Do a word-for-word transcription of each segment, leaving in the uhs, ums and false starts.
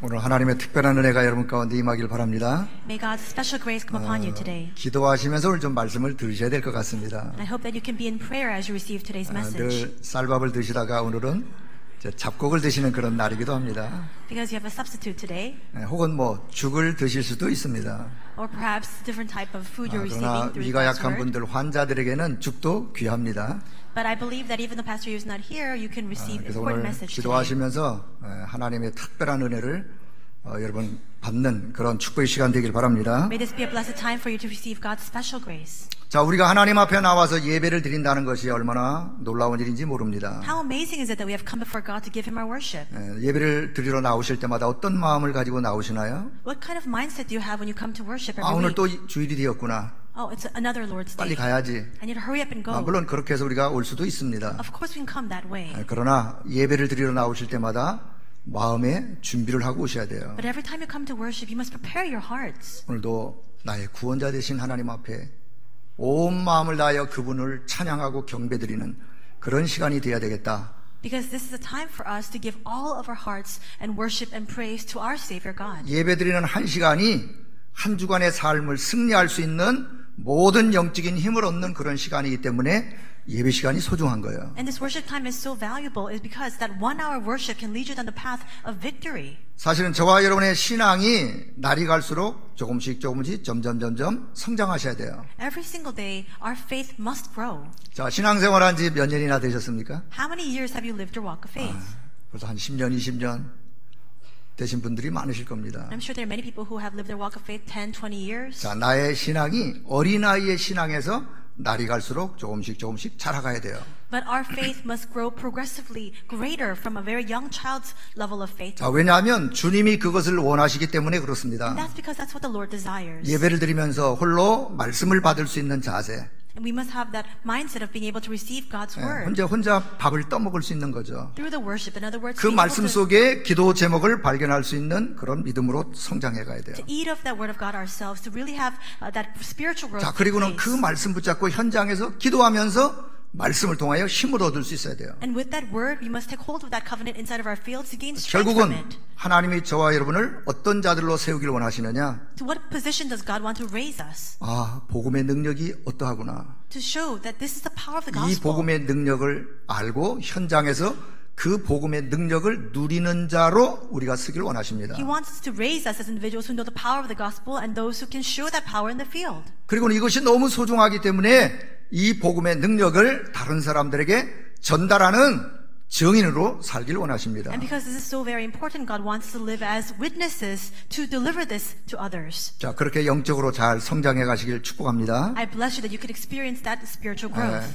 오늘 하나님의 특별한 은혜가 여러분 가운데 임하길 바랍니다. May God's special grace come upon you today. 기도하시면서 오늘 좀 말씀을 들으셔야 될 것 같습니다. I hope that you can be in prayer as you receive today's 아, message. 늘 쌀밥을 드시다가 오늘은 이제 잡곡을 드시는 그런 날이기도 합니다. Because you have a substitute today. 네, 혹은 뭐 죽을 드실 수도 있습니다. Or perhaps different type of food 아, you're 그러나 receiving through 위가 God's 약한 word. 분들, 환자들에게는 죽도 귀합니다. But I believe that even the pastor who's not here, you can 아, receive 그래서 important 오늘 message today. 기도하시면서 에, 하나님의 특별한 은혜를 어, 여러분 받는 그런 축복의 시간 되길 바랍니다. May this be a blessed time for you to receive God's special grace. 자, 우리가 하나님 앞에 나와서 예배를 드린다는 것이 얼마나 놀라운 일인지 모릅니다. How amazing is it that we have come before God to give Him our worship? 에, 예배를 드리러 나오실 때마다 어떤 마음을 가지고 나오시나요? What kind of mindset do you have when you come to worship 아, every 오늘 week? 또 주일이 되었구나. Oh, it's another Lord's 빨리 Day. 가야지. I need to hurry up and go. 아, 물론 그렇게 해서 우리가 올 수도 있습니다. Of course we can come that way. 아, 그러나 예배를 드리러 나오실 때마다 마음에 준비를 하고 오셔야 돼요. But every time you come to worship, you must prepare your hearts. 오늘도 나의 구원자 되신 하나님 앞에 온 마음을 다하여 그분을 찬양하고 경배드리는 그런 시간이 되어야 되겠다. Because this is a time for us to give all of our hearts and worship and praise to our Savior God. 예배드리는 한 시간이 한 주간의 삶을 승리할 수 있는 모든 영적인 힘을 얻는 그런 시간이기 때문에 예배 시간이 소중한 거예요. And this worship time is so valuable is because that one hour worship can lead you down the path of victory. 사실은 저와 여러분의 신앙이 날이 갈수록 조금씩 조금씩 점점 점점 성장하셔야 돼요. Every single day, our faith must grow. 자, 신앙생활한 지 몇 년이나 되셨습니까? How many years have you lived your walk of faith? 벌써 한 십 년, 이십 년 되신 분들이 많으실 겁니다. I'm sure there are many people who have lived their walk of faith ten, twenty years. 자, 나의 신앙이 어린아이의 신앙에서 날이 갈수록 조금씩 조금씩 자라가야 돼요. But our faith must grow progressively greater from a very young child's level of faith. 자, 왜냐하면 주님이 그것을 원하시기 때문에 그렇습니다. And that's because that's what the Lord desires. 예배를 드리면서 홀로 말씀을 받을 수 있는 자세. And we must have that mindset of being able to receive God's 예, word 혼자 혼자 밥을 떠먹을 수 있는 거죠. through the worship. In other words, 그 being able 말씀 to, 속에 기도 제목을 발견할 수 있는 그런 믿음으로 성장해 가야 돼요. to eat of that word of God ourselves, to really have uh, that spiritual growth. 자, take 그리고는 그 place. 말씀 붙잡고 현장에서 기도하면서 말씀을 통하여 힘을 얻을 수 있어야 돼요. And with that word, we must take hold of that covenant inside of our fields to gain strength from 결국은 it. 하나님이 저와 여러분을 어떤 자들로 세우길 원하시느냐? To what position does God want to raise us? 아, 복음의 능력이 어떠하구나. To show that this is the power of the 이 gospel. 복음의 능력을 알고 현장에서 그 복음의 능력을 누리는 자로 우리가 서길 원하십니다. He wants us to raise us as individuals who know the power of the gospel and those who can show that power in the field. 그리고 이것이 너무 소중하기 때문에 이 복음의 능력을 다른 사람들에게 전달하는 증인으로 살길 원하십니다. And because this is so very important, God wants to live as witnesses to deliver this to others. 자, 그렇게 영적으로 잘 성장해 가시길 축복합니다. I bless you that you could experience that spiritual 네, growth.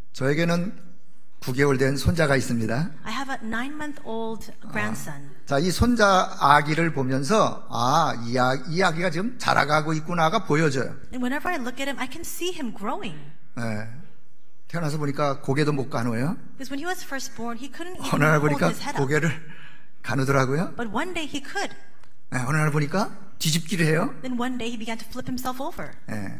저에게는 구 개월 된 손자가 있습니다. I have a nine-month-old grandson. 자, 이 손자 아기를 보면서 아, 이, 아, 이 아기가 지금 자라가고 있구나가 보여져요. And whenever I look at him, I can see him growing. 네, 태어나서 보니까 고개도 못 가누어요. Because when he was first born, he couldn't even 어느 날 hold 보니까 his head up. 고개를 가누더라고요. But one day he could. 네, 어느 날 보니까 뒤집기를 해요. Then one day he began to flip himself over. 네,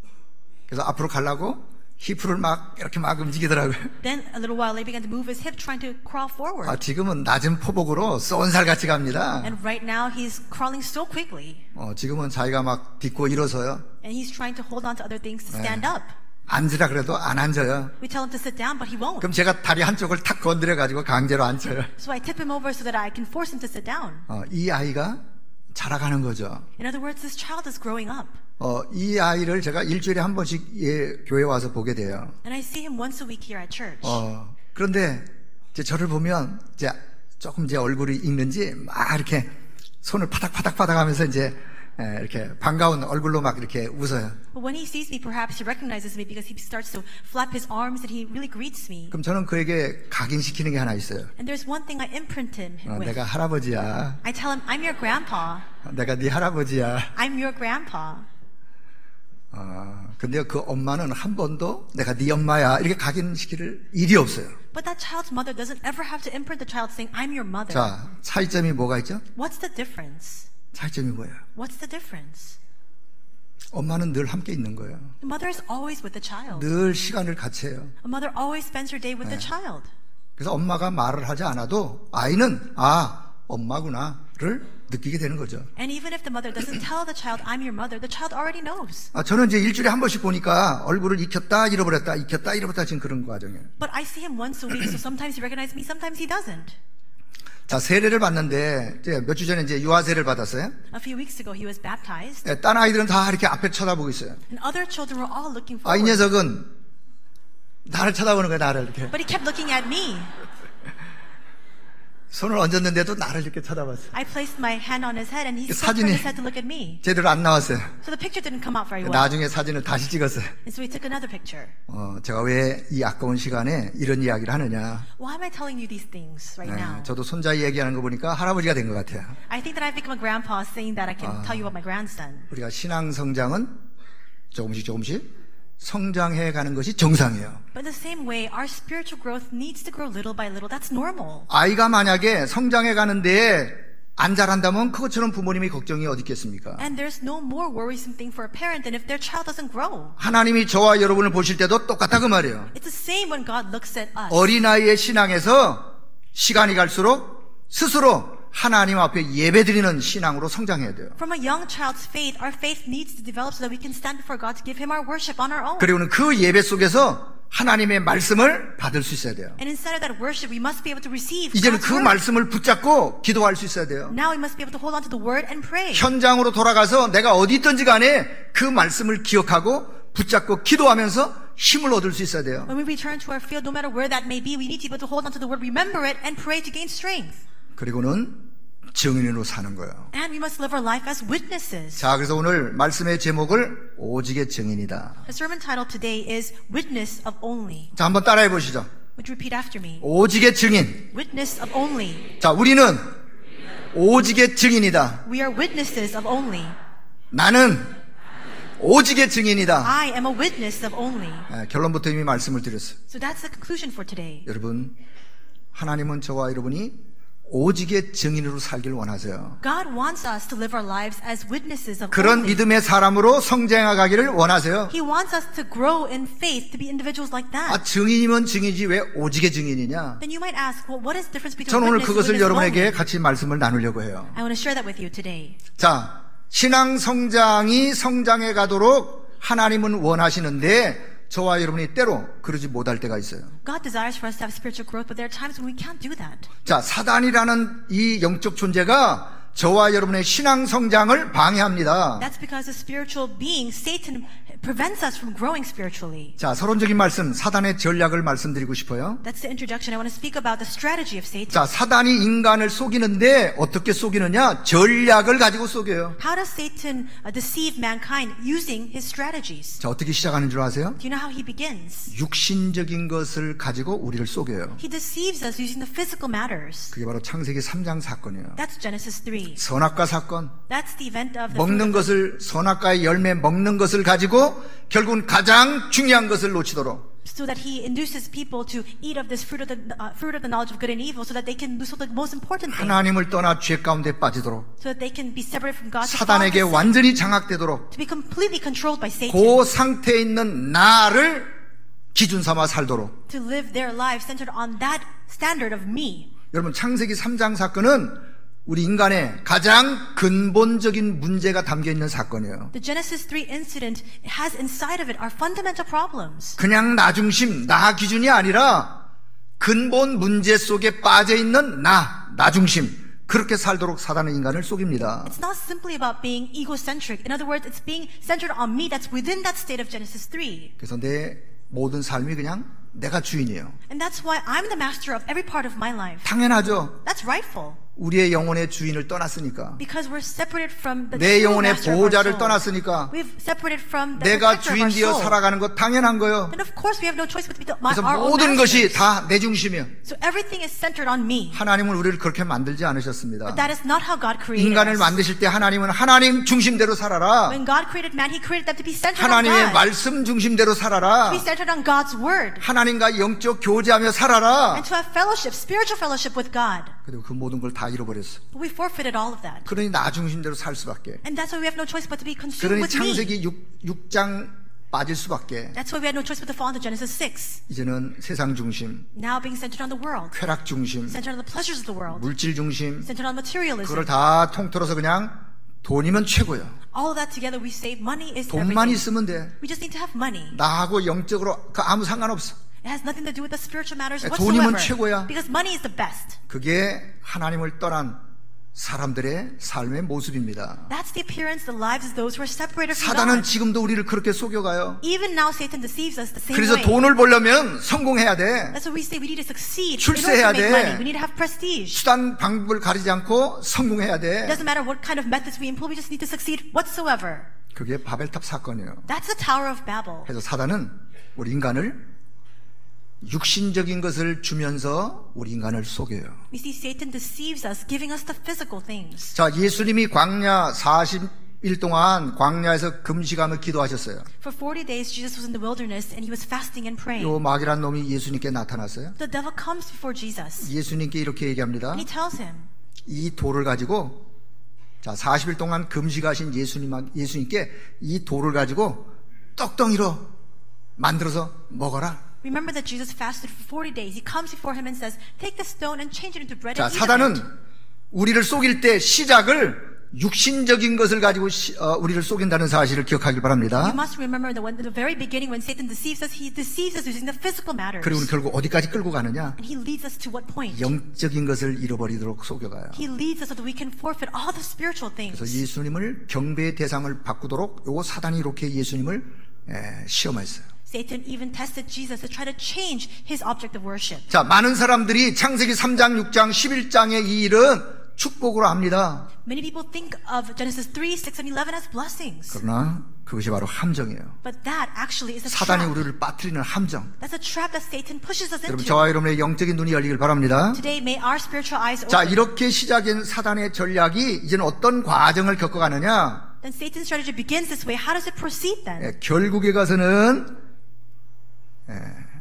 그래서 앞으로 가려고 히프를 막 이렇게 막 움직이더라고요. Then a little while later he began to move his hip trying to crawl forward. 아, 지금은 낮은 포복으로 쏜살같이 갑니다. And right now he's crawling so quickly. 어, 지금은 자기가 막 딛고 일어서요. And he's trying to hold on to other things to stand up. 앉으라 그래도 안 앉아요. We tell him to sit down, but he won't. 그럼 제가 다리 한쪽을 탁 건드려가지고 강제로 앉혀요. So I tip him over so that I can force him to sit down. 어, 이 아이가 자라가는 거죠. In other words, this child is growing up. 어, 이 아이를 제가 일주일에 한 번씩 예, 교회 와서 보게 돼요. And I see him once a week here at church. 어, 그런데 이제 저를 보면 이제 조금 제 얼굴이 익는지 막 이렇게 손을 파닥파닥파닥 하면서 이제 예, 이렇게 반가운 얼굴로 막 이렇게 웃어요. But when he sees me, perhaps he recognizes me because he starts to flap his arms and he really greets me. 그럼 저는 그에게 각인시키는 게 하나 있어요. And there's one thing I imprint him 어, with. 내가 할아버지야. I tell him, I'm your grandpa. 내가 네 할아버지야. I'm your grandpa. 어, 근데 그 엄마는 한 번도 내가 네 엄마야 이렇게 각인시킬 일이 없어요. But that child's mother doesn't ever have to imprint the child saying, I'm your mother. 자, 차이점이 뭐가 있죠? What's the difference? 차이점이 뭐예요? What's the difference? 엄마는 늘 함께 있는 거예요. The mother is always with the child. 늘 시간을 같이 해요. A mother always spends her day with the child. 그래서 엄마가 말을 하지 않아도 아이는 아, 엄마구나를 느끼게 되는 거죠. And even if the mother doesn't tell the child, I'm your mother, the child already knows. 아, 저는 이제 일주일에 한 번씩 보니까 얼굴을 익혔다 잃어버렸다 익혔다 잃어버렸다 지금 그런 과정이에요. But I see him once a week, so sometimes he recognizes me, sometimes he doesn't. 자, 세례를 받는데 몇 주 전에 이제 유아 세례를 받았어요. A few weeks ago, he was baptized, 예, 딴 아이들은 다 이렇게 앞에 쳐다보고 있어요. and other children were all looking 아, 이 forward. 녀석은 나를 쳐다보는 거야, 나를 이렇게. But he kept looking at me. 손을 얹었는데도 나를 이렇게 쳐다봤어요. I placed my hand on his head, and he still 사진이- turned his head to look at me. 제대로 안 나왔어요. So the picture didn't come out very well. 나중에 사진을 다시 찍었어요. And so we took another picture. 어, 제가 왜 이 아까운 시간에 이런 이야기를 하느냐. Why am I telling you these things right 네, now? 저도 손자 얘기하는 거 보니까 할아버지가 된 것 같아요. I think that I've become a grandpa saying that I can tell you about my grandson. 우리가 신앙 성장은 조금씩 조금씩 성장해 가는 것이 정상이에요. But in the same way, our spiritual growth needs to grow little by little. That's normal. 아이가 만약에 성장해 가는데 안 자란다면 그것처럼 부모님이 걱정이 어디 있겠습니까? And there's no more worrisome thing for a parent than if their child doesn't grow. 하나님이 저와 여러분을 보실 때도 똑같다 그 말이에요. It's the same when God looks at us. 어린아이의 신앙에서 시간이 갈수록 스스로 하나님 앞에 예배드리는 신앙으로 성장해야 돼요. From a young child's faith, our faith needs to develop so that we can stand before God to give Him our worship on our own. 그리고는 그 예배 속에서 하나님의 말씀을 받을 수 있어야 돼요. And inside of that worship, we must be able to receive 이제는 God's 그 word. 말씀을 붙잡고 기도할 수 있어야 돼요. Now we must be able to hold on to the word and pray. 현장으로 돌아가서 내가 어디 있든지 간에 그 말씀을 기억하고 붙잡고 기도하면서 힘을 얻을 수 있어야 돼요. When we return to our field, no matter where that may be, we need to be able to hold on to the word, remember it, and pray to gain strength. 그리고는 증인으로 사는 거예요. And we must live our life as witnesses. 자, 그래서 오늘 말씀의 제목을 오직의 증인이다. The sermon title today is Witness of Only. 자, 한번 따라해 보시죠. Would you repeat after me? 오직의 증인. Witness of only. 자, 우리는 오직의 증인이다. We are witnesses of only. 나는 오직의 증인이다. I am a witness of only. 예, 결론부터 이미 말씀을 드렸어요. So that's the conclusion for today. 여러분, 하나님은 저와 여러분이 오직의 증인으로 살길 원하세요. God wants us to live our lives as witnesses of 그런 only. 믿음의 사람으로 성장해 가기를 원하세요. He wants us to grow in faith, to be individuals like that. 아, 증인이면 증인이지 왜 오직의 증인이냐? Then you might ask, well, what is the difference between 저는 오늘 witness and 그것을 witness of 여러분에게 only? 같이 말씀을 나누려고 해요. I want to share that with you today. 자, 신앙 성장이 성장해 가도록 하나님은 원하시는데 저와 여러분이 때로 그러지 못할 때가 있어요. God desires for us to have spiritual growth, but there are times when we can't do that. 자, 사단이라는 이 영적 존재가 저와 여러분의 신앙 성장을 방해합니다. That's because the spiritual being, Satan, prevents us from growing spiritually. 자, 서론적인 말씀, 사단의 전략을 말씀드리고 싶어요. That's the introduction. I want to speak about the strategy of Satan. 자, 사단이 인간을 속이는데 어떻게 속이느냐? 전략을 가지고 속여요. How does Satan uh, deceive mankind using his strategies? 자, 어떻게 시작하는 줄 아세요? Do you know how he begins? 육신적인 것을 가지고 우리를 속여요. He deceives us using the physical matters. 그게 바로 창세기 삼 장 사건이에요. That's Genesis three. 선악과 사건. That's the event of the 먹는 fruit of 것을, 선악과의 열매 먹는 것을 가지고 결국은 가장 중요한 것을 놓치도록. so that he induces people to eat of this fruit of the uh, fruit of the knowledge of good and evil, so that they can lose the most important thing, 하나님을 떠나 죄 가운데 빠지도록. so that they can be separated from God, to fall 사단에게 into sin, 완전히 장악되도록. to be completely controlled by Satan, 그 상태에 있는 나를 기준 삼아 살도록. to live their lives centered on that standard of me. 여러분, 창세기 삼 장 사건은 우리 인간의 가장 근본적인 문제가 담겨 있는 사건이에요. The Genesis three incident has inside of it our fundamental problems. 그냥 나 중심, 나 기준이 아니라 근본 문제 속에 빠져 있는 나, 나 중심. 그렇게 살도록 사단은 인간을 속입니다. It's not simply about being egocentric. In other words, it's being centered on me that's within that state of Genesis three. 그래서 내 모든 삶이 그냥 내가 주인이에요. And that's why I'm the master of every part of my life. 당연하죠. That's rightful. 우리의 영혼의 주인을 떠났으니까. Because we're separated from the 내 true 영혼의 master of our 보호자를 soul. 떠났으니까 We've separated from the 내가 protector of our 주인 되어 soul. 살아가는 것 당연한 거예요. And of course we have no choice but to be the, my, 그래서 our own 모든 것이 masters. 다 내 중심이에요. So everything is centered on me. 하나님은 우리를 그렇게 만들지 않으셨습니다. But that is not how God created 인간을 us. 만드실 때 하나님은 하나님 중심대로 살아라. When God created man, He created them to be centered on 하나님의 God. 말씀 중심대로 살아라. To be centered on God's word. 하나님과 영적 교제하며 살아라. And to have fellowship, spiritual fellowship with God. 그리고 그 모든 걸 다 잃어버렸어. But we forfeited all of that. 그러니 나 중심대로 살 수밖에. And that's why we have no choice but to be consumed 그러니 with me. 창세기 육 장 빠질 수밖에. That's why we had no choice but to fall into Genesis six. 이제는 세상 중심, Now being centered on the world, 쾌락 중심, centered on the pleasures of the world, 물질 중심, centered on materialism. 그걸 다 통틀어서 그냥 돈이면 최고예요. All of that together, we say money is 돈만 everything. 있으면 돼. We just need to have money. 나하고 영적으로 그 아무 상관없어. It has nothing to do with the spiritual matters 돈이면 whatsoever. 최고야. Because money is the best. 그게 하나님을 떠난 사람들의 삶의 모습입니다. That's the appearance, the lives of those who are separated from 사단은 God. 지금도 우리를 그렇게 속여가요. Even now, Satan deceives us the same 그래서 way. 돈을 벌려면 성공해야 돼. That's why we say we need to succeed. 출세해야 In order to make 돼. money, we need to have prestige. 수단 방법을 가리지 않고 성공해야 It 돼. doesn't matter what kind of methods we employ. We just need to succeed whatsoever. 그게 바벨탑 사건이에요. That's the Tower of Babel. 그래서 사단은 우리 인간을 육신적인 것을 주면서 우리 인간을 속여요. We see Satan deceives us, giving us the physical things. 자, 예수님이 광야 사십 일 동안 광야에서 금식하며 기도하셨어요. For forty days, Jesus was in the wilderness and he was fasting and praying. 요 마귀란 놈이 예수님께 나타났어요. The devil comes before Jesus 예수님께 이렇게 얘기합니다. and he tells him, 이 돌을 가지고, 자, 사십 일 동안 금식하신 예수님, 예수님께 이 돌을 가지고 떡덩이로 만들어서 먹어라. remember that Jesus fasted for forty days. He comes before him and says, take the stone and change it into bread 자, and eat 사단은 of it. 우리를 속일 때 시작을 육신적인 것을 가지고 시, 어, 우리를 속인다는 사실을 기억하길 You 바랍니다. must remember that when, in the very beginning when Satan deceives us, he deceives us using the physical matters. 그리고 결국 어디까지 끌고 가느냐? And he leads us to what point? 영적인 것을 잃어버리도록 속여가요. He leads us so that we can forfeit all the spiritual things. 그래서 예수님을 경배의 대상을 바꾸도록 요 사단이 이렇게 예수님을 에, 시험했어요. Satan even tested Jesus to try to change his object of worship. 자, 많은 사람들이 창세기 삼 장, 육 장, 십일 장의 이 일은 축복으로 합니다. Many people think of Genesis three, six, and eleven as blessings. 그러나 그것이 바로 함정이에요. But that actually is a 사단이 trap. 우리를 빠뜨리는 함정. That's a trap that Satan pushes us 여러분, into. 저와 여러분의 영적인 눈이 열리길 바랍니다. Today, may our spiritual eyes 자, open. 이렇게 시작된 사단의 전략이 이제는 어떤 과정을 겪어가느냐? Then Satan's strategy begins this way. How does it proceed then? 예, 결국에 가서는 예,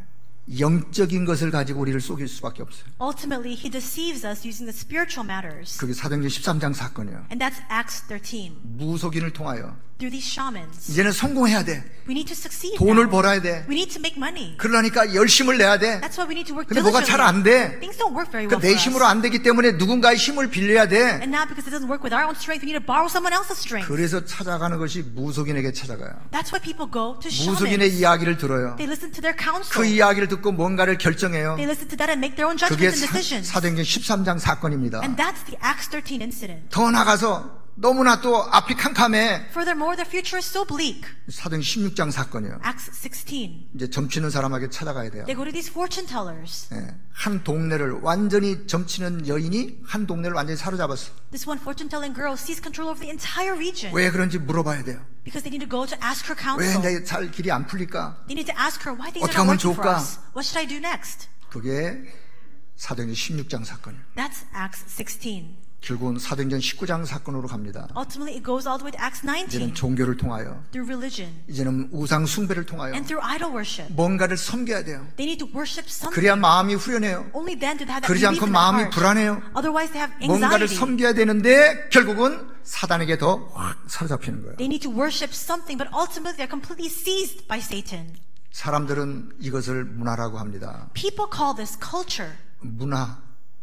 영적인 것을 가지고 우리를 속일 수밖에 없어요. Ultimately, he deceives us using the spiritual matters. 그게 사도행전 십삼 장 사건이에요. And that's Acts thirteen. 무속인을 통하여 Through these shamans. 이제는 성공해야 돼. We need to succeed 돈을 now. 벌어야 돼. We need to make money. 그러니까 열심을 내야 돼. That's why we need to work 근데 뭐가 잘 안 돼. diligently. Things don't work very well 그 내 for 힘으로 us. 안 되기 때문에 누군가의 힘을 빌려야 돼. And now because it doesn't work with our own strength, we need to borrow someone else's strength. 그래서 찾아가는 것이 무속인에게 찾아가요. That's why people go to 무속인의 shamans. 이야기를 들어요. They listen to their counsel. 그 이야기를 듣고 뭔가를 결정해요. They listen to that and make their own 그게 judgments and 사, decisions. 사도행전 십삼 장 사건입니다. And that's the Acts thirteen incident. 더 나가서 너무나 또 앞이 캄캄해. Furthermore, the future is so bleak. 사도행전 십육 장 사건이에요. Acts sixteen. 이제 점치는 사람에게 찾아가야 돼요. They go to these fortune tellers. 예, 한 동네를 완전히 점치는 여인이 한 동네를 완전히 사로잡았어. This one fortune telling girl sees control over the entire region. 왜 그런지 물어봐야 돼요. Because they need to go to ask her 왜 counsel. 내 살 길이 안 풀릴까? They need to ask her why things are 어떻게 하면 not working for 좋을까? us. What should I do next? 그게 사도행전 십육 장 사건이에요. That's Acts sixteen. 결국은 사도행전 십구 장 사건으로 갑니다. Ultimately, it goes all the way to Acts nineteen. 이제는 종교를 통하여, Through religion 이제는 우상 숭배를 통하여 and through idol worship. 뭔가를 섬겨야 돼요. They need to worship something. 그래야 마음이 후련해요. Only then do they have that 그러지 relief 않고 in their 마음이 heart. 불안해요. Otherwise, they have 뭔가를 anxiety. 섬겨야 되는데 결국은 사단에게 더 확 사로잡히는 거예요. They need to worship something, but ultimately they're completely seized by Satan. 사람들은 이것을 문화라고 합니다. People call this culture. 문화.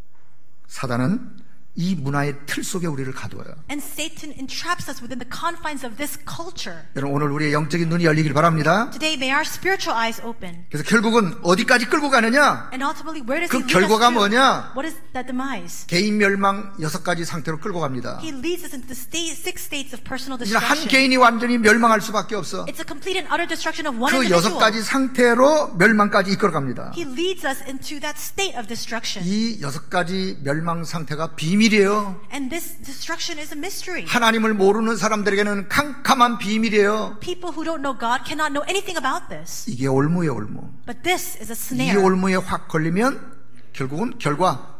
사단은 이 문화의 틀 속에 우리를 가두어요. And Satan entraps us within the confines of this culture. 여러분, 오늘 우리의 영적인 눈이 열리길 바랍니다. Today, may our spiritual eyes open. 그래서 결국은 어디까지 끌고 가느냐? And ultimately, where does 그 he lead us 결과가 to? 뭐냐? What is that demise? 개인 멸망 여섯 가지 상태로 끌고 갑니다. He leads us into the state, six states of personal 이제 한 destruction. 개인이 완전히 멸망할 수밖에 없어. It's a complete and utter destruction of one 그 여섯 individual. 가지 상태로 멸망까지 이끌어 갑니다. He leads us into that state of destruction. 이 여섯 가지 멸망 상태가 비밀이에요. And this destruction is a mystery. 하나님을 모르는 사람들에게는 캄캄한 비밀이에요. People who don't know God cannot know anything about this. 이게 올무예요, 올무. But this is a 이 snare. 올무에 확 걸리면 결국은 결과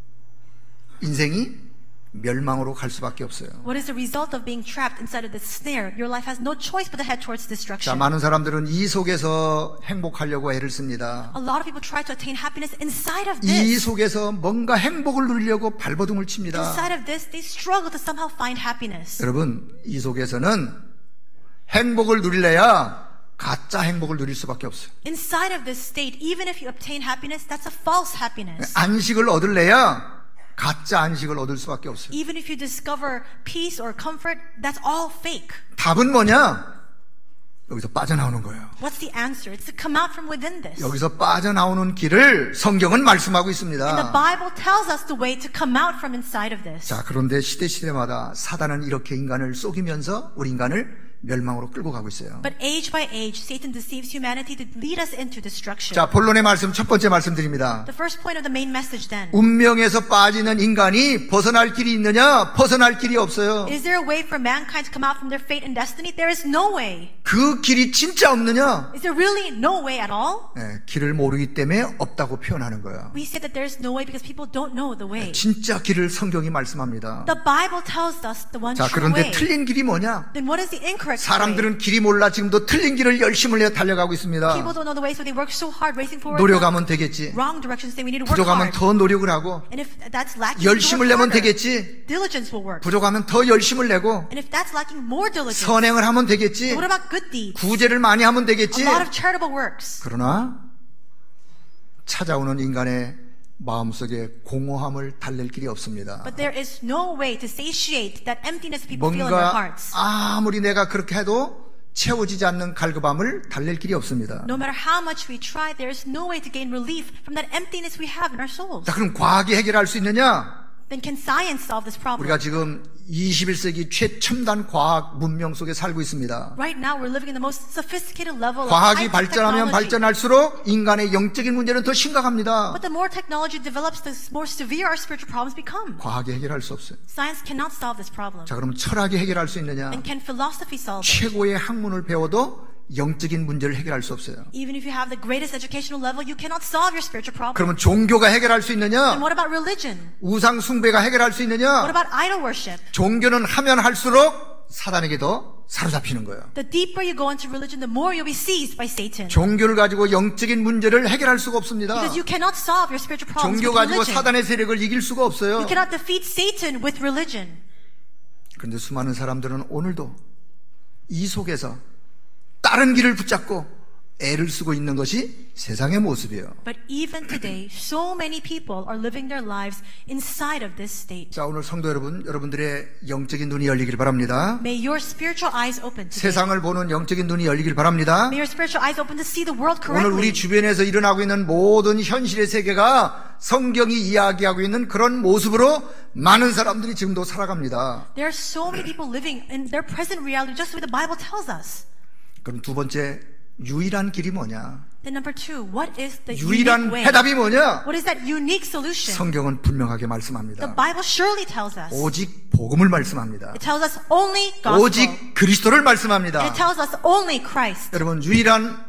인생이 멸망으로 갈 수밖에 없어요. What is the result of being trapped inside of this snare? Your life has no choice but to head towards 자, destruction. 많은 사람들은 이 속에서 행복하려고 애를 씁니다. A lot of people try to attain happiness inside of 이 this. 속에서 뭔가 행복을 누리려고 발버둥을 칩니다. Inside of this, they struggle to somehow find happiness. 여러분, 이 속에서는 행복을 누리려야 가짜 행복을 누릴 수밖에 없어요. Inside of this state, even if you obtain happiness, that's a false happiness. 안식을 얻을래야 가짜 안식을 얻을 수밖에 없어요. Even if you discover peace or comfort, that's all fake. 답은 뭐냐? 여기서 빠져나오는 거예요. What's the answer? It's to come out from within this. 여기서 빠져나오는 길을 성경은 말씀하고 And the 있습니다. Bible tells us the way to come out from inside of this. 자, 그런데 시대시대마다 사단은 이렇게 인간을 속이면서 우리 인간을 멸망으로 끌고 가고 있어요. But age by age, Satan deceives humanity to lead us into destruction. 자, 본론의 말씀 첫 번째 말씀드립니다. The first point of the main message then. 운명에서 빠지는 인간이 벗어날 길이 있느냐? 벗어날 길이 없어요. Is there a way for mankind to come out from their fate and destiny? There is no way. 그 길이 진짜 없느냐? Is there really no way at all? 네, 길을 모르기 때문에 없다고 표현하는 거예요. We say that there is no way because people don't know the way. 진짜 길을 성경이 말씀합니다. The Bible tells us the one 자, true 그런데 way. 틀린 길이 뭐냐? Then what is the incorrect way? 사람들은 길이 몰라 지금도 틀린 길을 열심을 내 달려가고 있습니다. People don't know the way, so they work so hard racing forward. 노력하면 되겠지. Wrong direction, saying we need to work 부족하면 hard. 더 노력을 하고, And if that's lacking, 열심을 we need to 내면 work harder. 되겠지. Diligence will work. 부족하면 더 열심을 내고, And if that's lacking, more diligence. 선행을 하면 되겠지. What about good deeds? 구제를 많이 하면 되겠지. A lot of charitable works. 그러나 찾아오는 인간의 마음속에 공허함을 달랠 길이 없습니다. But there is no way to satiate that emptiness people feel in their 뭔가 hearts. 아무리 내가 그렇게 해도 채워지지 않는 갈급함을 달랠 길이 없습니다. No matter how much we try, there is no way to gain relief from that emptiness we have in our souls. 자, 그럼 과학이 해결할 수 있느냐? Then can science solve this problem? 우리가 지금 이십일 세기 최첨단 과학 문명 속에 살고 있습니다. Right now, we're living in the most sophisticated level of 과학이 high-tech 발전하면 technology. 발전할수록 인간의 영적인 문제는 더 심각합니다. But the more technology develops, the more severe our spiritual problems become. 과학이 해결할 수 없어요. Science cannot solve this problem. 자, 그럼 철학이 해결할 수 있느냐? And can philosophy solve it? 최고의 학문을 배워도 영적인 문제를 해결할 수 없어요. Even if you have the greatest educational level, you cannot solve your spiritual problem. 그러면 종교가 해결할 수 있느냐? And what about religion? 우상 숭배가 해결할 수 What 있느냐? about idol worship? 종교는 하면 할수록 사단에게 더 사로잡히는 거예요. The deeper you go into religion, the more you'll be seized by Satan. 종교를 가지고 영적인 문제를 해결할 수가 없습니다. Because you cannot solve your spiritual problems 종교 with 가지고 religion. 사단의 세력을 이길 수가 없어요. You cannot defeat Satan with religion. 그런데 수많은 사람들은 오늘도 이 속에서 다른 길을 붙잡고 애를 쓰고 있는 것이 세상의 모습이에요. But even today, so many people are living their lives inside of this state. 자, 오늘 성도 여러분, 여러분들의 영적인 눈이 열리길 바랍니다. May your spiritual eyes open today. 세상을 보는 영적인 눈이 열리길 바랍니다. May your spiritual eyes open to see the world 오늘 우리 correctly. 주변에서 일어나고 있는 모든 현실의 세계가 성경이 이야기하고 있는 그런 모습으로 많은 사람들이 지금도 살아갑니다. There are so many people living in their present reality just the way the Bible tells us. 그럼 두 번째, 유일한 길이 뭐냐? Then number two, what is the 유일한 unique way? 해답이 뭐냐? What is that unique solution? 성경은 분명하게 The 말씀합니다. Bible surely tells us. 오직 복음을 말씀합니다. It tells us only gospel. 오직 그리스도를 And 말씀합니다. it tells us only Christ. 여러분, 유일한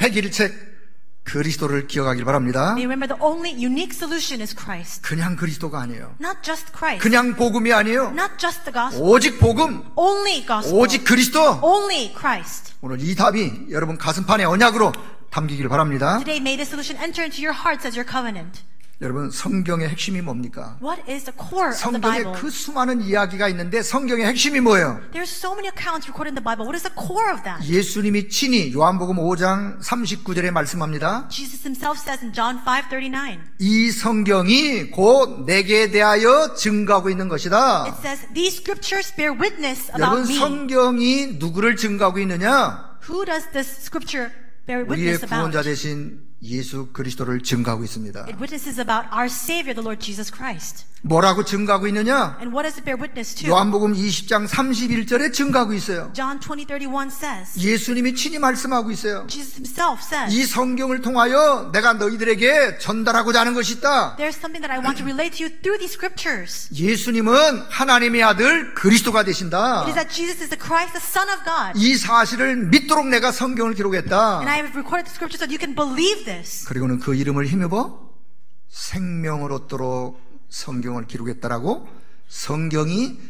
해결책 그리스도를 기억하길 바랍니다. May you remember the only unique solution is Christ. 그냥 그리스도가 아니에요. Not just Christ. 그냥 복음이 아니에요. Not just the gospel. 오직 복음, Only gospel. 오직 그리스도. Only Christ. 오늘 이 답이 여러분 가슴판에 언약으로 담기길 바랍니다. Today may this solution enter into your hearts as your covenant. 여러분, 성경의 핵심이 뭡니까? What is the core of the 성경에 Bible? 그 수많은 이야기가 있는데 성경의 핵심이 뭐예요? There's so many accounts recorded in the Bible. What is the core of that? 예수님이 친히 요한복음 오 장 삼십구 절에 말씀합니다. Jesus himself says in John five thirty-nine. 이 성경이 곧 내게 대하여 증거하고 있는 것이다. It says, these scriptures bear witness 여러분, about me. 성경이 누구를 증거하고 있느냐? Who does this scripture bear 우리의 witness about? 구원자 되신 예수 그리스도를 증거하고 있습니다. It witnesses about our Savior, the Lord Jesus Christ. 뭐라고 증거하고 있느냐? And what does it bear witness to? 요한복음 이십 장 삼십일 절에 증거하고 있어요. John twenty thirty-one says, 예수님이 친히 말씀하고 있어요. Jesus himself says, 이 성경을 통하여 내가 너희들에게 전달하고자 하는 것이 있다. there's something that I want to relate to you through these scriptures. 예수님은 하나님의 아들 그리스도가 되신다. It is that Jesus is the Christ, the Son of God. 이 사실을 믿도록 내가 성경을 기록했다. And I have recorded the scriptures so that you can believe this. 그리고는 그 이름을 힘입어 생명을 얻도록 성경을 기록했다라고 성경이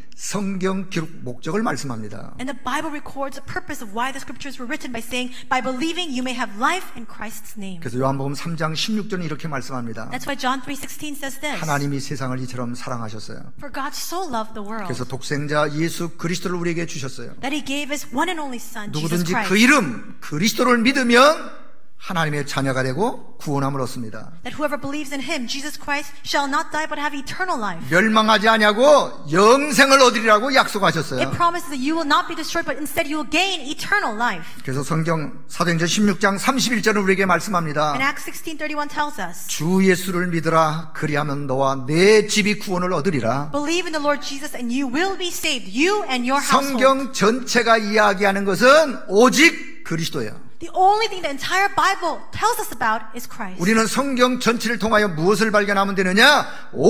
성경 기록 목적을 말씀합니다. And the Bible records the purpose of why the scriptures were written by saying, by believing you may have life in Christ's name. 그래서 요한복음 삼 장 십육 절은 이렇게 말씀합니다. That's why John three sixteen says this. 하나님이 세상을 이처럼 사랑하셨어요. For God so loved the world 그래서 독생자 예수 그리스도를 우리에게 주셨어요. that he gave his one and only son, Jesus 누구든지 Christ. 그 이름 그리스도를 믿으면 하나님의 자녀가 되고 구원함을 얻습니다. That whoever believes in him, Jesus Christ, shall not die but have eternal life. 멸망하지 아니하고 영생을 얻으리라고 약속하셨어요. It promises that you will not be destroyed, but instead you will gain eternal life. 그래서 성경 사도행전 십육 장 삼십일 절은 우리에게 말씀합니다. And Acts sixteen thirty-one tells us, 주 예수를 믿으라 그리하면 너와 내 집이 구원을 얻으리라. believe in the Lord Jesus and you will be saved, you and your household. 성경 전체가 이야기하는 것은 오직 그리스도예요. The only thing the entire Bible tells us about is Christ. 우리는 성경 전체를 통하여 무엇을 발견하면 되느냐?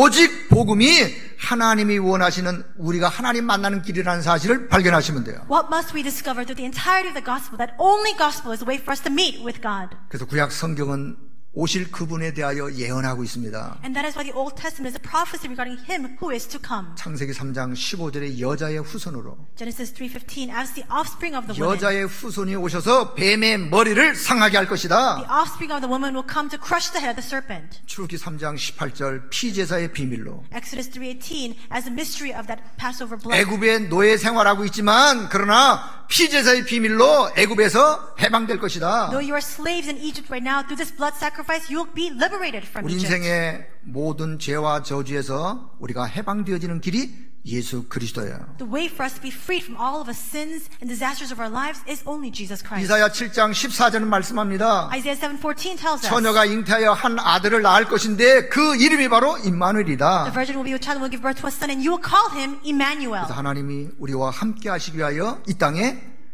오직 복음이 하나님이 원하시는 우리가 하나님 만나는 길이라는 사실을 발견하시면 돼요. What must we discover through the entirety of the gospel? That only gospel is the way for us to meet with God. 그래서 구약 성경은 오실 그분에 대하여 예언하고 있습니다. And that is why the Old Testament is a prophecy regarding him who is to come. 창세기 삼 장 십오 절에 여자의 후손으로 Genesis three fifteen, as the offspring of the woman. 여자의 후손이 오셔서 뱀의 머리를 상하게 할 것이다. The offspring of the woman will come to crush the head of the serpent. 출애굽기 삼 장 십팔 절 피제사의 비밀로 Exodus three eighteen, as a mystery of that Passover blood. 애굽의 노예 생활하고 있지만 그러나 피제사의 비밀로 애굽에서 해방될 것이다. Though you are slaves in Egypt right now, through this blood sacrifice, you will be liberated from 우리 Egypt. 인생의 모든 죄와 저주에서 우리가 해방되어지는 길이 예수 그리스도예요. The way for us to be freed from all of the sins and disasters of our lives is only Jesus Christ. 이사야 칠 장 십사 절은 말씀합니다. Isaiah seven fourteen tells us, 처녀가 잉태하여 한 아들을 낳을 것인데 그 이름이 바로 the 임마누엘이다. virgin will be with child and will give birth to a son, and you will call him Emmanuel. 그래서 하나님이 우리와 함께 하시기 위하여 이 땅에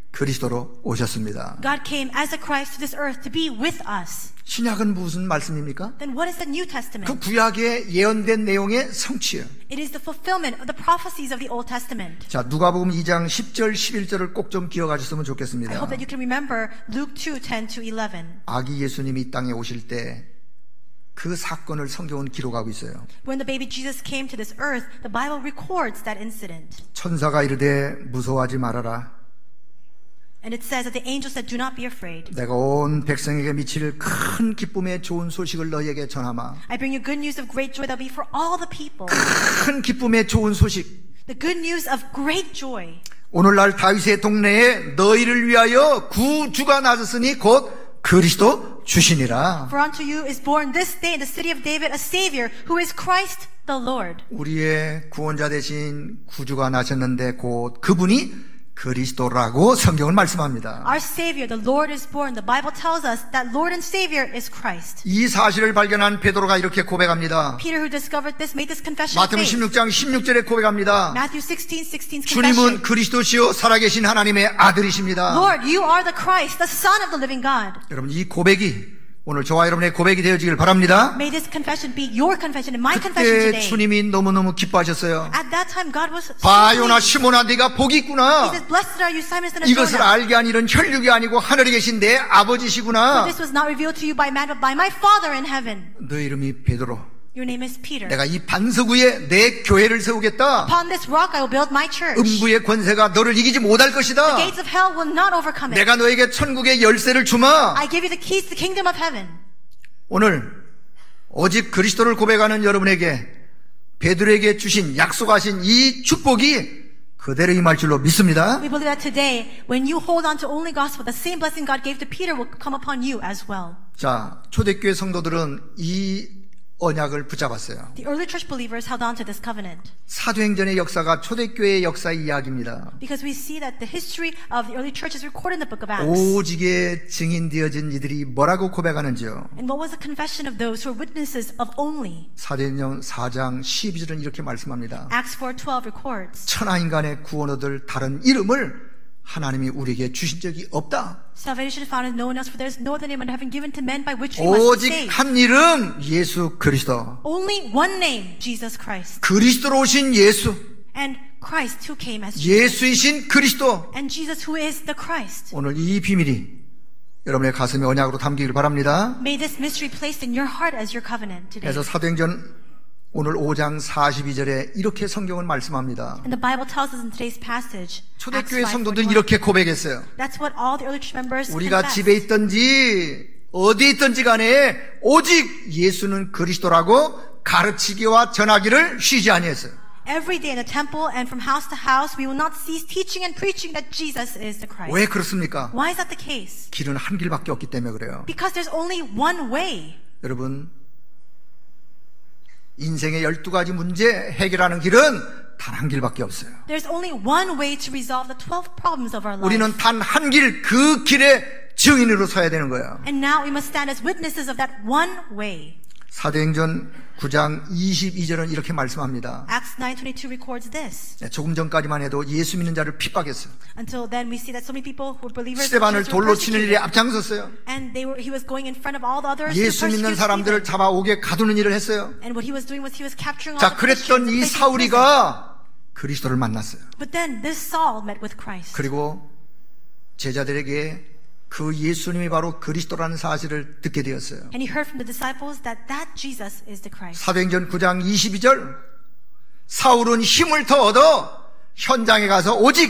그리스도로 오셨습니다. God came as a Christ to this earth to be with us. 신약은 무슨 말씀입니까? Then what is the New Testament? 그 구약에 예언된 내용의 성취예요. It is the fulfillment of the prophecies of the Old Testament. 자, 누가복음 이 장 십 절 십일 절을 꼭 좀 기억하셨으면 I 좋겠습니다. hope that you can remember Luke two ten to eleven. 아기 예수님이 이 땅에 오실 때 그 사건을 성경은 기록하고 있어요. When the baby Jesus came to this earth, the Bible records that incident. 천사가 이르되 무서워하지 말아라. And it says that the angel said, do not be afraid. 내가 온 백성에게 미칠 큰 기쁨의 좋은 소식을 너희에게 전하마. I bring you good news of great joy that will be for all the people. 큰 기쁨의 좋은 소식. The good news of great joy. 오늘날 다윗의 동네에 너희를 위하여 구주가 나섰으니 곧 그리스도 주시니라. For unto you is born this day in the city of David a Savior who is Christ the Lord. 우리의 구원자 되신 구주가 나셨는데 곧 그분이 그리스도라고 성경은 말씀합니다. Our Savior, the Lord is born. The Bible tells us that Lord and Savior is Christ. 이 사실을 발견한 베드로가 이렇게 고백합니다. Peter, who discovered this, made this confession of 마태복음 faith. 십육 장 십육 절에 고백합니다. Matthew sixteen sixteen's 주님은 confession. 그리스도시요 살아계신 하나님의 아들이십니다. Lord, you are the Christ, the Son of the living God. 여러분 이 고백이 오늘 저와 여러분의 고백이 되어지길 바랍니다. May this confession be your confession and my confession 그때 today. 주님이 너무너무 기뻐하셨어요. At that time, God was so 바요나 pleased. 시몬아 네가 복이 He 있구나. says, blessed are you, Simon, son of 이것을 Jonah. 알게 한 일은 혈육이 아니고 하늘에 계신 내 For 아버지시구나. this was not revealed to you by man, but by my Father in heaven. 너 이름이 베드로. Your name is Peter. 내가 이 반석 위에 내 교회를 세우겠다. Upon this rock I will build my church. 음부의 권세가 너를 이기지 못할 것이다. The gates of hell will not overcome it. 내가 너에게 천국의 열쇠를 주마. I give you the keys to the kingdom of heaven. 오늘 오직 그리스도를 고백하는 여러분에게 베드로에게 주신 약속하신 이 축복이 그대로 임할 줄로 믿습니다. We believe that today, when you hold on to only gospel, the same blessing God gave to Peter will come upon you as well. 자, 초대교회 성도들은 이 언약을 붙잡았어요. The early church believers held on to this covenant. 사도행전의 역사가 초대교회의 역사의 이야기입니다. Because we see that the history of the early church is recorded in the book of Acts. 오직에 증인되어진 이들이 뭐라고 고백하는지요. And what was the confession of those who were witnesses of only? 사도행전 사 장 십이 절은 이렇게 말씀합니다. Acts four twelve records. 천하 인간의 구원 얻을 다른 이름을 하나님이 우리에게 주신 적이 없다. Salvation is found in no one else, for there is no other name under heaven given to men by which we must be 오직 saved. 한 이름 예수 그리스도. Only one name, Jesus Christ. 그리스도로 오신 예수. And Christ who came as Jesus. 예수이신 그리스도. And Jesus who is the Christ. 오늘 이 비밀이 여러분의 가슴에 언약으로 담기길 바랍니다. May this mystery placed in your heart as your covenant today. 그래서 사도행전 오늘 오 장 사십이 절에 이렇게 성경은 말씀합니다. And the Bible tells us in today's passage, Acts 초대교회 five 성도들은 forty-one, 이렇게 고백했어요. that's what all the early church members 우리가 confessed. 집에 있든지 어디에 있든지 간에 오직 예수는 그리스도라고 가르치기와 전하기를 쉬지 아니했어요. Every day in the temple and from house to house, we will not cease teaching and preaching that Jesus is the Christ. 왜 그렇습니까? Why is that the case? 길은 한 길밖에 없기 때문에 그래요. Because there's only one way. 여러분, 인생의 열두 가지 문제 해결하는 길은 단 한 길밖에 없어요. There's only one way to resolve the twelve problems of our life. 우리는 단 한 길, 그 길의 증인으로 서야 되는 거예요. And now we must stand as witnesses of that one way. 사도행전 구 장 이십이 절은 이렇게 말씀합니다. Acts nine twenty-two records this. 조금 전까지만 해도 예수 믿는 자를 핍박했어요. Until then, we see that so many people who were believers 스데반을 were 돌로 치는 일에 persecuted. 앞장섰어요. And they were, he was going in front of all the others to 예수 믿는 persecute 사람들을 Stephen. 잡아오게 가두는 일을 했어요. And what he was doing was he was capturing all 자, the 그랬던 Christians 이 and placing them in prison. 사울이가 그리스도를 만났어요. But then this Saul met with Christ. 그리고 제자들에게 그 예수님이 바로 그리스도라는 사실을 듣게 되었어요. And he heard from the disciples that that Jesus is the Christ. 사도행전 구 장 이십이 절, 사울은 힘을 더 얻어 현장에 가서 오직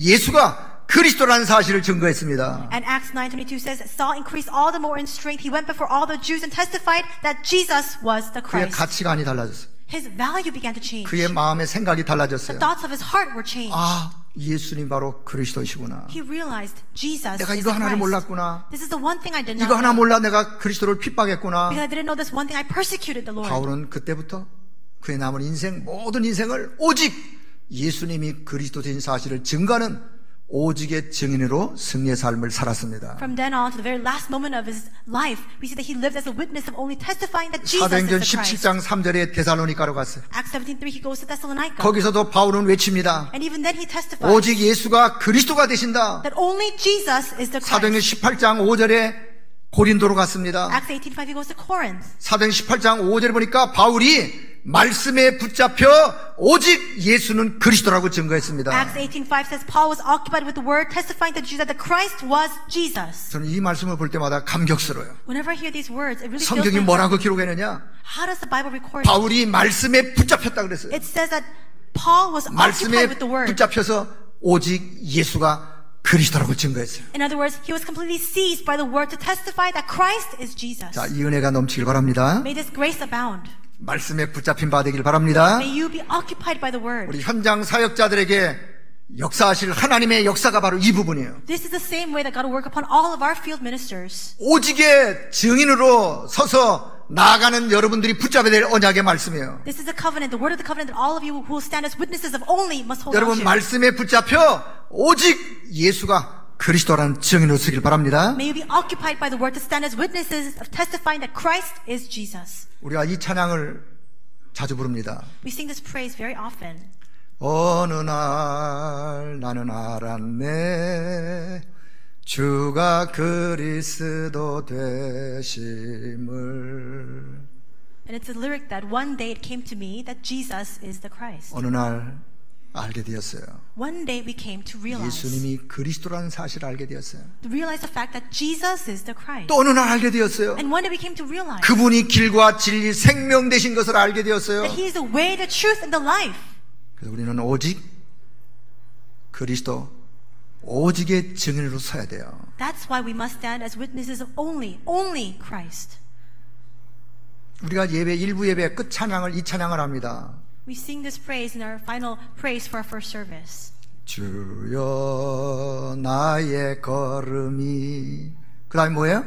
예수가 그리스도라는 사실을 증거했습니다. And Acts nine twenty-two says, Saul increased all the more in strength. He went before all the Jews and testified that Jesus was the 그의 Christ. 가치관이 달라졌어요. His value began to change. 그의 마음의 생각이 The 달라졌어요. thoughts of his heart were changed. 아, 예수님 바로 그리스도이시구나. He realized Jesus 내가 is 이거 the 하나를 Christ. 몰랐구나. This is the one thing I did not 이거 하나 know. 몰라 내가 그리스도를 핍박했구나. Because I didn't know this one thing, I persecuted the Lord. 바울은 그때부터 그의 남은 인생 모든 인생을 오직 예수님이 그리스도인 사실을 증거하는 오직의 증인으로 승리의 삶을 살았습니다. From then on to the very last moment of his life, we see that he lived as a witness of only testifying that Jesus is 사도행전 the 십칠 Christ. 장 삼 절에 데살로니가로 갔어요. Acts seventeen three, he goes to Thessalonica. 거기서도 바울은 외칩니다. And even then he testifies 오직 예수가 그리스도가 되신다. that only Jesus is the 사도행전 Christ. 십팔 장 오 절에 고린도로 갔습니다. Acts eighteen five, he goes to Corinth. 사도행전 십팔 장 오 절에 보니까 바울이 말씀에 붙잡혀 오직 예수는 그리스도라고 증거했습니다. Acts eighteen five says Paul was occupied with the word, testifying to Jesus that the Christ was Jesus. 저는 이 말씀을 볼 때마다 감격스러워요. Whenever I hear these words, it really fills 성경이 my heart. 뭐라고 기록했느냐? How does the Bible record it? 바울이 말씀에 붙잡혔다 그랬어요. It says that Paul was 말씀에 occupied with the word. 붙잡혀서 오직 예수가 그리스도라고 증거했어요. In other words, he was completely seized by the word to testify that Christ is Jesus. 자, 이 은혜가 넘치길 바랍니다. May this grace abound. 말씀에 붙잡힌 바 되길 바랍니다. May you be occupied by the word. 우리 현장 사역자들에게 역사하실 하나님의 역사가 바로 이 부분이에요. This is the same way that God will work upon all of our field ministers. 오직의 증인으로 서서 나아가는 여러분들이 붙잡아야 될 언약의 말씀이에요. This is the covenant, the word of the covenant that all of you who will stand as witnesses of only must hold on 여러분 to. 말씀에 붙잡혀 오직 예수가 그리스도라는 증인으로 서길 바랍니다. May you be occupied by the word to stand as witnesses of testifying that Christ is Jesus. 우리가 이 찬양을 자주 부릅니다. We sing this praise very often. 어느 날 나는 알았네 주가 그리스도 되심을. And it's a lyric that one day it came to me that Jesus is the Christ. 어느 날 알게 되었어요. One day we came to realize, 예수님이 그리스도라는 사실을 알게 되었어요. to realize the fact that Jesus is the Christ. 또 어느 날 알게 되었어요. And one day we came to realize 그분이 길과 진리 생명 되신 것을 알게 되었어요. that He is the way, the truth, and the life. 그래서 우리는 오직 그리스도 오직의 증인으로 서야 돼요. That's why we must stand as witnesses of only, only Christ. 우리가 예배 일부 예배 끝 찬양을 이 찬양을 합니다. We sing this praise in our final praise for our first service. 주여 나의 걸음이 그 다음에 뭐예요?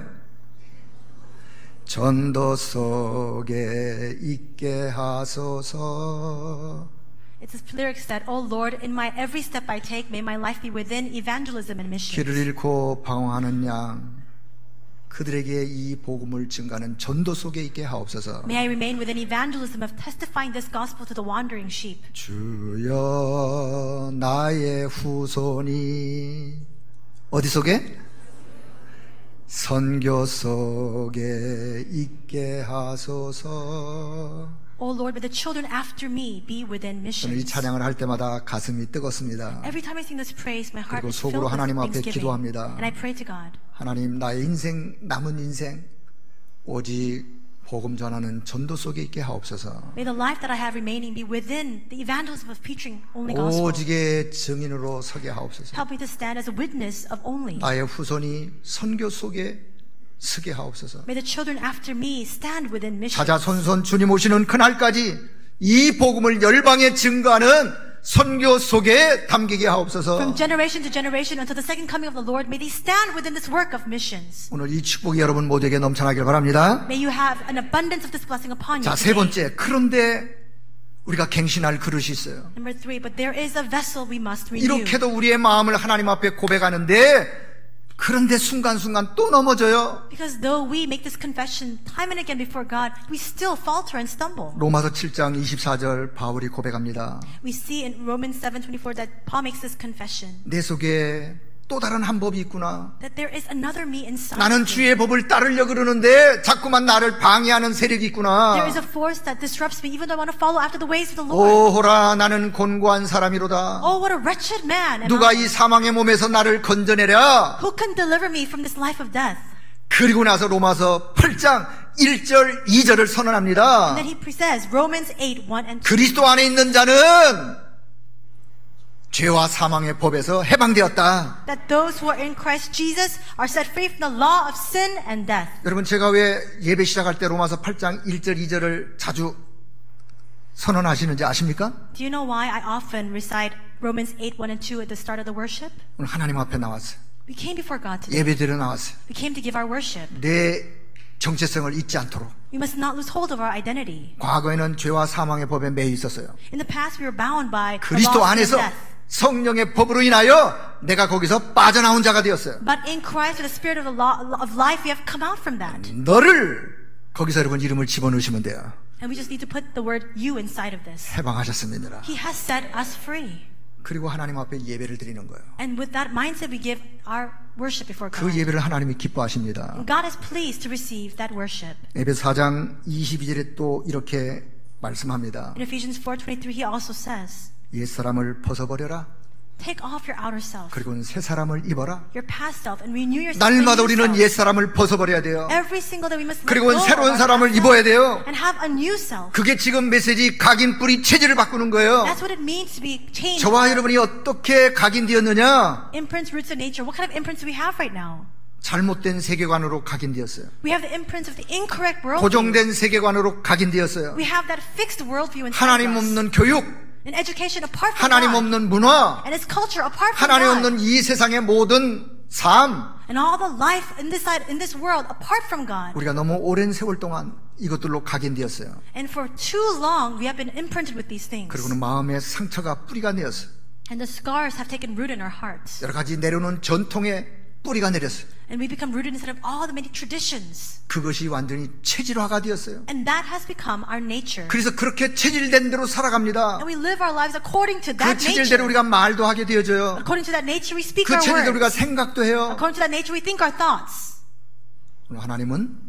전도 속에 있게 하소서. It's the lyrics that, Oh Lord, in my every step I take, may my life be within evangelism and mission. 길을 잃고 방황하는 양 그들에게 이 복음을 증가하는 전도 속에 있게 하옵소서. May I remain within evangelism of testifying this gospel to the wandering sheep. 주여 나의 후손이 어디 속에? 선교 속에 있게 하소서. Oh Lord, may the children after me be within 저는 이 missions. 찬양을 할 때마다 가슴이 뜨겁습니다. Every time I sing this praise, my heart 그리고 is 속으로 filled with 하나님 앞에 thanksgiving. 기도합니다. And I pray to God. 하나님 나의 인생 남은 인생 오직 복음 전하는 전도 속에 있게 하옵소서. May the life that I have remaining be within the evangelism of preaching only gospel. 오직의 증인으로 서게 하옵소서. Help me to stand as a witness of only. 나의 후손이 선교 속에 서게 하옵소서. May the children after me stand within mission. 자자손손 주님 오시는 그날까지 이 복음을 열방에 증거하는 선교 속에 담기게 하옵소서. From generation to generation until the second coming of the Lord, may they stand within this work of missions. 오늘 이 축복이 여러분 모두에게 넘쳐나길 바랍니다. May you have an abundance of this blessing upon you. 자, 세 today. 번째. 그런데 우리가 갱신할 그릇이 있어요. Number three, but there is a vessel we must renew. 이렇게도 우리의 마음을 하나님 앞에 고백하는데 그런데 순간순간 또 넘어져요. Because though we make this confession time and again before God, we still falter and stumble. 로마서 칠 장 이십사 절 바울이 고백합니다. We see in Romans seven twenty-four that Paul makes this confession. 내 속에 또 다른 한 법이 있구나. That there is another me inside. 나는 주의 법을 따르려 그러는데 자꾸만 나를 방해하는 세력이 있구나. There is a force that disrupts me even though I want to follow after the ways of the Lord. 오호라 나는 곤고한 사람이로다. Oh, what a wretched man am 누가 I. 이 사망의 몸에서 나를 건져내랴. Who can deliver me from this life of death? 그리고 나서 로마서 팔 장 일 절 이 절을 선언합니다. And then he says, Romans eight, one and two. 그리스도 안에 있는 자는 죄와 사망의 법에서 해방되었다. That those who are in Christ Jesus are set free from the law of sin and death. 여러분 제가 왜 예배 시작할 때 로마서 팔 장 일 절 이 절을 자주 선언하시는지 아십니까? Do you know why I often recite Romans eight, one and two at the start of the worship? 오늘 하나님 앞에 나왔어요. We came before God today. 예배드려 나왔어요. We came to give our worship. 내 정체성을 잊지 않도록. We must not lose hold of our identity. 과거에는 죄와 사망의 법에 매여 있었어요. In the past, we were bound by the 그리스도 law of 안에서 sin and death. 성령의 법으로 인하여 내가 거기서 빠져나온 자가 되었어요. But in Christ, with the spirit of the law of life, we have come out from that. 너를 거기서 여러분 이름을 집어넣으시면 돼요. And we just need to put the word you inside of this. 해방하셨습니다. He has set us free. 그리고 하나님 앞에 예배를 드리는 거예요. And with that mindset, we give our worship before 그 God. 예배를 하나님이 기뻐하십니다. And God is pleased to receive that worship. 에베소 사 장 이십이 절에 또 이렇게 말씀합니다. In Ephesians four twenty-three, he also says, 옛사람을 벗어버려라. take off your outer self, 그리고는 새사람을 입어라. your past self, and renew yourself. 날마다 renew 우리는 yourself. 옛사람을 벗어버려야 돼요. Every single day we must let 그리고는 go of 새로운 our 사람을 past 입어야 self 돼요. and have a new self. 그게 지금 메시지 각인 뿌리 체질을 바꾸는 거예요. That's what it means to be changed. 저와 여러분이 어떻게 각인되었느냐? Imprints, roots of nature. What kind of imprints do we have right now? 잘못된 세계관으로 각인되었어요. We have the imprints of the incorrect worldview. 고정된 세계관으로 각인되었어요. We have that fixed worldview inside 하나님 us. 없는 교육, An education apart from 하나님 God. 없는 문화, And its culture apart from 하나님 God. 없는 이 세상의 모든 삶, And all the life in this side, in this world apart from God. 우리가 너무 오랜 세월 동안 이것들로 각인되었어요. And for too long, we have been imprinted with these things. 그리고는 마음의 상처가 뿌리가 내었어요. And the scars have taken root in our hearts. 여러 가지 내려오는 전통에 뿌리가 내렸어요. And we become rooted inside of all the many traditions. 그것이 완전히 체질화가 되었어요. And that has become our nature. 그래서 그렇게 체질된 대로 살아갑니다. And we live our lives according to 그 that 체질대로 nature. 우리가 말도 하게 되어져요. According to that nature, we speak 그 our 체질대로 우리가 words. 생각도 해요. According to that nature, we think our thoughts. 오늘 하나님은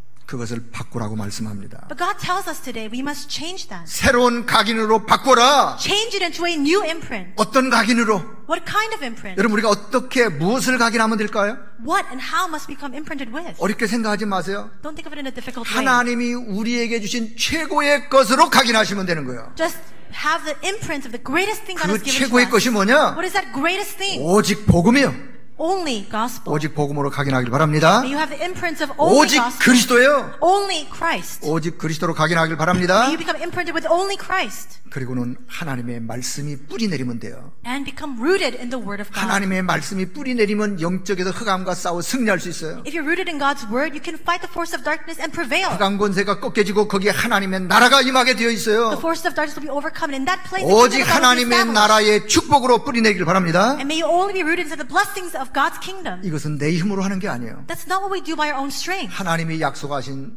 그것을 바꾸라고 말씀합니다. But God tells us today we must change that. 새로운 각인으로 바꿔라. Change it into a new imprint. 어떤 각인으로? What kind of imprint? 여러분 우리가 어떻게 무엇을 각인하면 될까요? What and how must become imprinted with? 어렵게 생각하지 마세요. Don't think of it in a difficult way. 하나님이 우리에게 주신 최고의 것으로 각인하시면 되는 거예요. Just have the imprint of the greatest thing God 그 has given 최고의 to 것이 us. 뭐냐? What is that greatest thing? 오직 복음이요. Only gospel. 오직 복음으로 각인하길 바랍니다. May you have the imprints of only 오직 gospel. 그리스도예요. Only Christ. 오직 그리스도로 각인하길 바랍니다. May you become imprinted with only Christ. 그리고는 하나님의 말씀이 뿌리 내리면 돼요. And become rooted in the Word of God. 하나님의 말씀이 뿌리 내리면 영적에서 흑암과 싸워 승리할 수 있어요. If you're rooted in God's Word, you can fight the force of darkness and prevail. 흑암 권세가 꺾여지고 거기에 하나님의 나라가 임하게 되어 The 있어요. force of darkness will be overcome. And in that place, the 오직 kingdom of God will be 하나님의 established. 나라의 축복으로 뿌리 내리길 바랍니다. And may you only be rooted into the blessings of God's kingdom. 이것은 내 힘으로 하는 게 아니에요. That's not what we do by our own strength. 하나님이 약속하신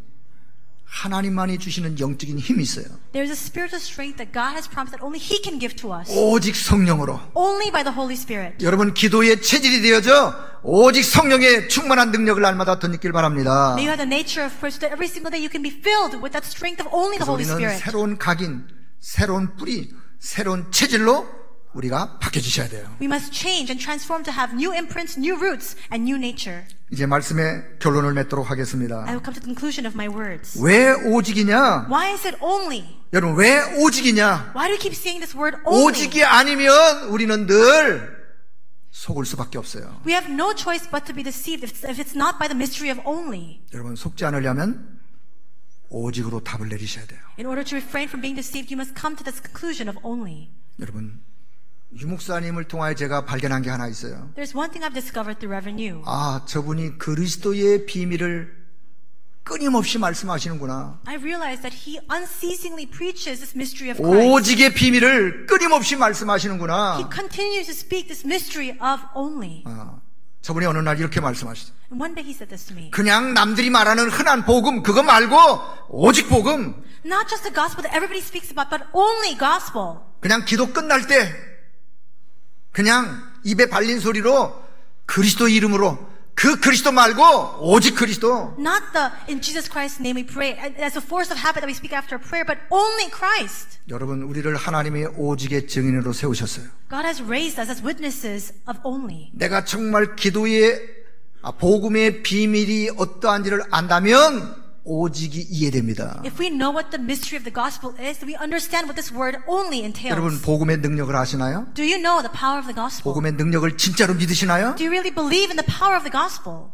하나님만이 주시는 영적인 힘이 있어요. There's a spiritual strength that God has promised that only He can give to us. 오직 성령으로. Only by the Holy Spirit. 여러분 기도의 체질이 되어져 오직 성령의 충만한 능력을 날마다 덧입길 바랍니다. May you have the nature of prayer so that every single day you can be filled with that strength of only the 그래서 Holy 우리는 Spirit. 새로운 각인, 새로운 뿌리, 새로운 체질로 우리가 바뀌어지셔야 돼요. We must change and transform to have new imprints, new roots, and new nature. 이제 말씀의 결론을 맺도록 하겠습니다. I will come to the conclusion of my words. 왜 오직이냐? Why is it only? 여러분, 왜 오직이냐? Why do we keep saying this word only? 오직이 아니면 우리는 늘 속을 수밖에 없어요. We have no choice but to be deceived if it's, if it's not by the mystery of only. 여러분, 속지 않으려면 오직으로 답을 내리셔야 돼요. In order to refrain from being deceived, you must come to this conclusion of only. 여러분, 유목사님을 통하여 제가 발견한 게 하나 있어요. There's one thing I've discovered through Reverend Yu. 아, 저분이 그리스도의 비밀을 끊임없이 말씀하시는구나. I realized that he unceasingly preaches this mystery of Christ. 오직의 비밀을 끊임없이 He 말씀하시는구나. continues to speak this mystery of only. 아, 저분이 어느 날 이렇게 말씀하시죠. And one day he said this to me. 그냥 남들이 말하는 흔한 복음 그거 말고 오직 복음. Not just the gospel that everybody speaks about, but only gospel. 그냥 기도 끝날 때 그냥 입에 발린 소리로 그리스도 이름으로 그 그리스도 말고 오직 그리스도. Not the in Jesus Christ's name we pray as a force of habit that we speak after a prayer, but only Christ. 여러분, 우리를 하나님이 오직의 증인으로 세우셨어요. God has raised us as witnesses of only. 내가 정말 기도의 아, 복음의 비밀이 어떠한지를 안다면 오직이 이해됩니다. If we know what the mystery of the gospel is, we understand what this word only entails. 여러분, 복음의 능력을 아시나요? Do you know the power of the gospel? 복음의 능력을 진짜로 믿으시나요? Do you really believe in the power of the gospel?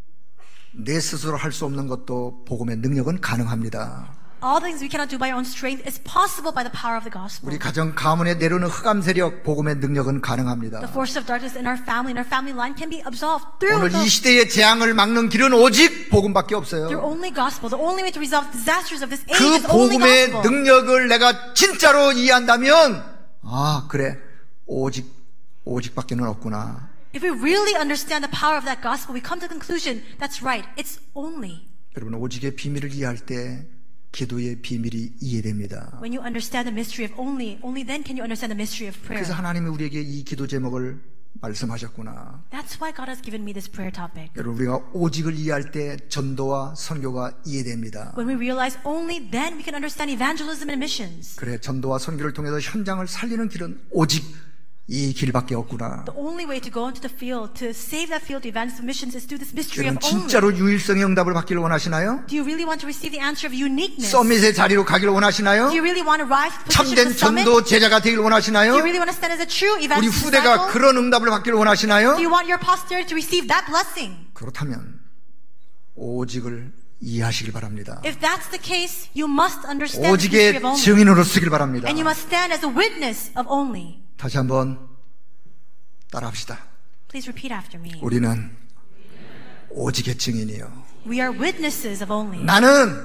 내 스스로 할 수 없는 것도 복음의 능력은 가능합니다. All things we cannot do by our own strength is possible by the power of the gospel. 우리 가정 가문에 내려오는 흑암 세력 복음의 능력은 가능합니다. The force of darkness in our family, in our family line can be absolved through 오늘 the, 이 시대의 재앙을 막는 길은 오직 복음밖에 없어요. through only gospel. The only way to resolve the disasters of this age 그 is only 복음의 gospel. 능력을 내가 진짜로 이해한다면 아 그래 오직 오직밖에는 없구나. If we really understand the power of that gospel, we come to the conclusion that's right. It's only. 여러분, 오직의 비밀을 이해할 때 기도의 비밀이 이해됩니다. When you understand the mystery of only, only then can you understand the mystery of prayer. 그래서 하나님이 우리에게 이 기도 제목을 말씀하셨구나. That's why God has given me this prayer topic. 여러분, 우리가 오직을 이해할 때 전도와 선교가 이해됩니다. When we realize only then we can understand evangelism and missions. 그래, 전도와 선교를 통해서 현장을 살리는 길은 오직 이 길밖에 없구나. The only way to go into the field, to save that field to evangelism missions is through this mystery 여러분, of only. 진짜로 유일성의 응답을 받기를 원하시나요? Do you really want to receive the answer of uniqueness? 서밋의 자리로 가기를 원하시나요? Do you really want to rise to the position 참된 of the summit? 전도 제자가 되길 Do 원하시나요? you really want to stand as a true 우리 evangelist 후대가 disciple? 그런 응답을 받기를 원하시나요? Do you want your posterity to receive that blessing? 그렇다면 오직을 이해하시길 바랍니다. If that's the case, you must understand the mystery 오직의 of only. 증인으로 쓰길 바랍니다. And you must stand as a witness of only. 다시 한번 따라합시다. Please repeat after me. 우리는 오직의 증인이요. We are witnesses of only. 나는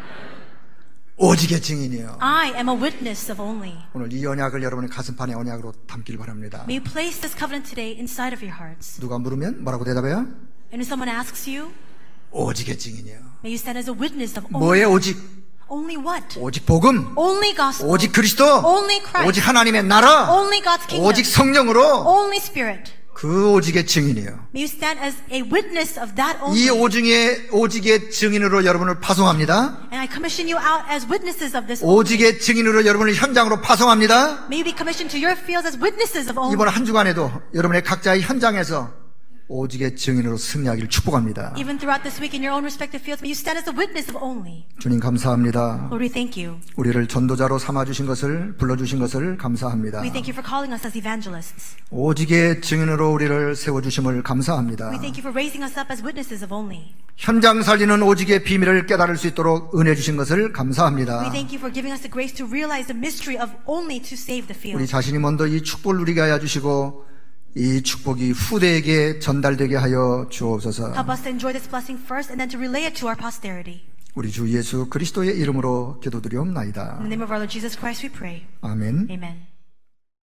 오직의 증인이요. I am a witness of only. 오늘 이 언약을 여러분의 가슴판에 언약으로 담길 바랍니다. May you place this covenant today inside of your hearts. 누가 물으면 뭐라고 대답해요? And if someone asks you, 오직의 증인이요. may you stand as a witness of only. 뭐의 오직? Only what? 오직 복음, Only gospel. 오직 그리스도, Only Christ. 오직 하나님의 나라, Only God's kingdom. 오직 성령으로 Only Spirit. 그 오직의 증인이요. May you stand as a witness of that only. 이 오직의, 오직의 증인으로 여러분을 파송합니다. And I commission you out as witnesses of this. 오직의 증인으로 여러분을 현장으로 파송합니다. May you be commissioned to your fields as witnesses of only. 이번 한 주간에도 여러분의 각자의 현장에서 오직의 증인으로 승리하기를 축복합니다. Even throughout this week in your own respective fields, may you stand as a witness of only. 주님 감사합니다. Lord, we thank you. 우리를 전도자로 삼아주신 것을, 불러주신 것을 감사합니다. We thank you for calling us as evangelists. 오직의 증인으로 우리를 세워주심을 감사합니다. We thank you for raising us up as witnesses of only. 현장 살리는 오직의 비밀을 깨달을 수 있도록 은혜 주신 것을 감사합니다. We thank you for giving us the grace to realize the mystery of only to save the field. 우리 자신이 먼저 이 축복을 누리게 하여 주시고 이 축복이 후대에게 전달되게 하여 주옵소서. Help us to enjoy this blessing first and then to relay it to our posterity. 우리 주 예수 그리스도의 이름으로 기도드리옵나이다. In the name of our Lord Jesus Christ we pray. 아멘. Amen.